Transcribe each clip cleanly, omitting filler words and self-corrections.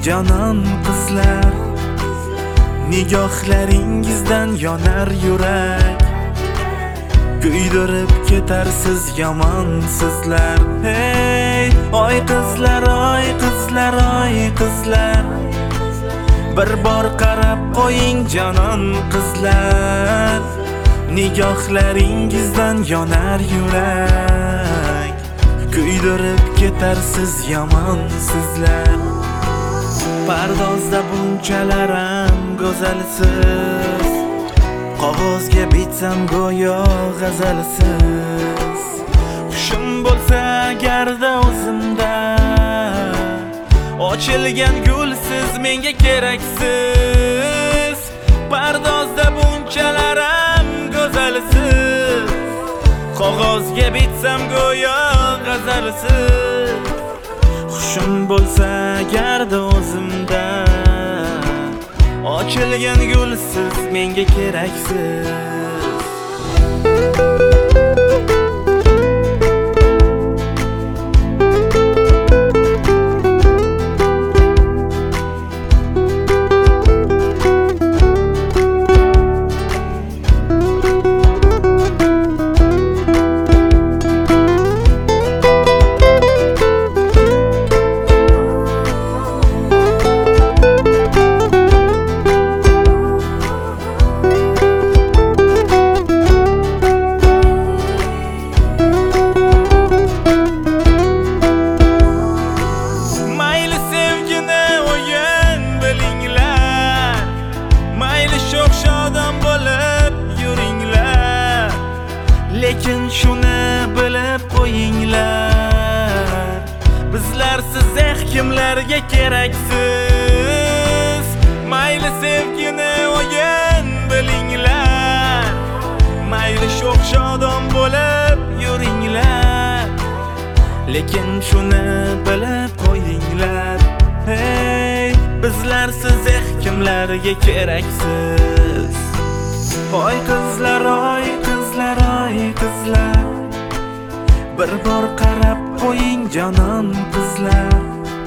canon qizlar, nigohlaringizdan yonar yurak, kuydirib ketarsiz yomon sizlar. Hey, oy qizlar, oy qizlar, oy qizlar, bir bor qarab qo'ying canon qizlar, nigohlaringizdan yonar yurak, kuydirib ketarsiz yomon sizlar. Pardozda bunchalar ham go'zalsiz, qog'ozga bitsam go'yo g'azalsiz. Hushim bo'lsa agarda o'zimda, ochilgan gulsiz menga keraksiz. Pardozda bunchalar ham go'zalsiz, qog'ozga bitsam go'yo g'azalsiz. Hushim bo'lsa agarda o'zimda, ochilgan gulsiz menga keraksiz. Lekin shuni bilib qo'yinglar, bizlar siz kimlarga keraksiz. Mayli sevgini o'yin bilinglar, mayli sho'x shodon bo'lib yuringlar, lekin shuni bilib qo'yinglar. Hey, bizlar siz kimlarga keraksiz. Oy qizlar, oy qizlar, oy qizlar, bir bor qarab qo'ying canon qizlar,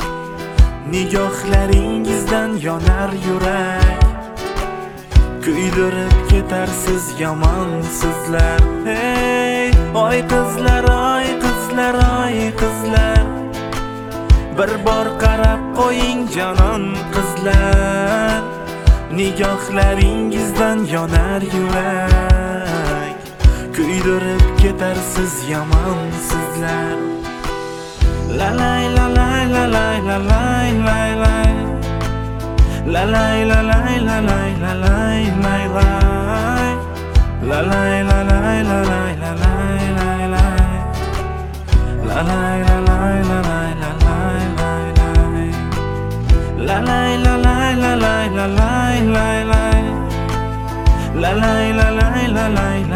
nigohlaringizdan yonar yurak, kuydirib ketarsiz yomon sizlar. Hey, oy qizlar, oy qizlar, oy qizlar, bir bor qarab qo'ying canon qizlar, nigohlaringizdan yonar yurak, kuydirib ketarsiz yomon sizlar. La lay la lay la lay la lay lay lay, la lay la lay la lay la lay lay lay, la lay la lay la lay la lay lay lay, la lay la lay la lay la lay lay lay, la lay la lay la lay la lay lay lay, la lay la lay la lay